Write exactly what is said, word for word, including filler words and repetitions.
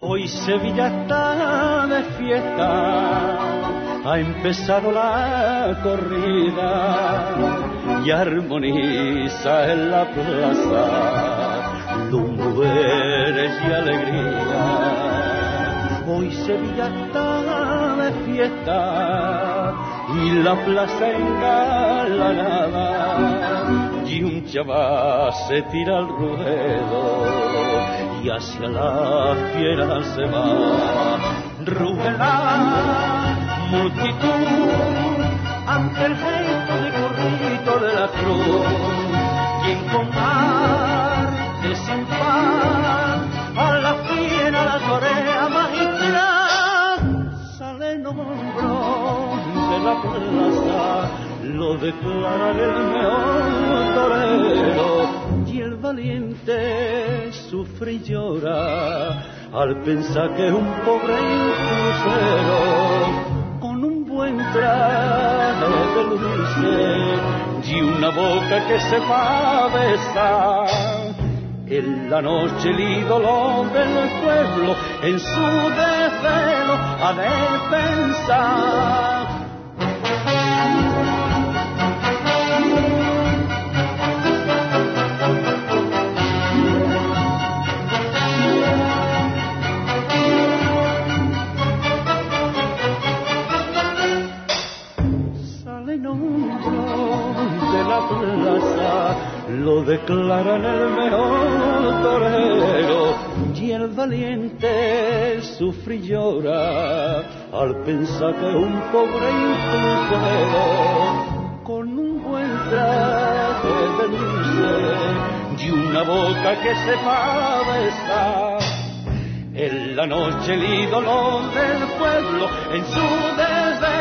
Hoy Sevilla está de fiesta, ha empezado la corrida y armoniza en la plaza lumbreras y alegría. Hoy Sevilla está de fiesta y la plaza engalanada y un chaval se tira al ruedo y hacia la fiera se va. Ruge la multitud ante el gesto de corrito de la cruz, quien con arte sin par a la fiera la torea magistral sale en hombro de la plaza, lo declara el mejor torero, y el valiente sufre y llora al pensar que un pobre crucero con un buen traje de luces y una boca que se va a besar, en la noche el ídolo del pueblo en su desvelo ha de pensar. Lo declaran el mejor torero y el valiente sufre y llora al pensar que un pobre incluso con un buen traje de luces y una boca que se va a besar, en la noche el ídolo del pueblo en su desvelo